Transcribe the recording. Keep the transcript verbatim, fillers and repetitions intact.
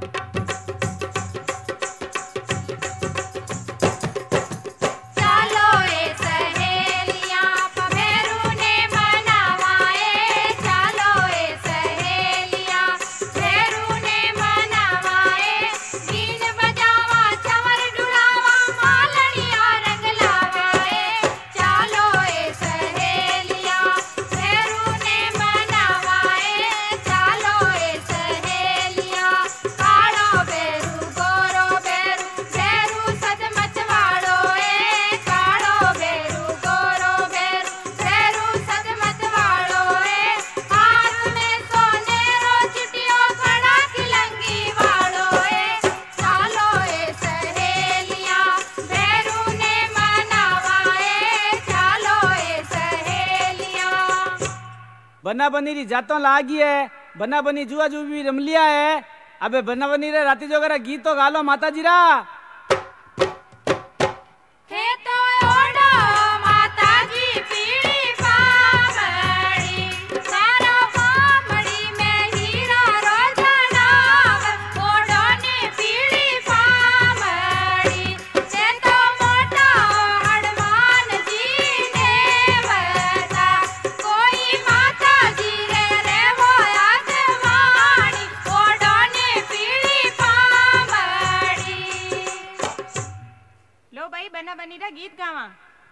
बना बनी री जातों लागी है, बना बनी जुआ जू भी रम लिया है। अबे बना बनी रे राती जो करा गीत तो गा लो माता जी रा।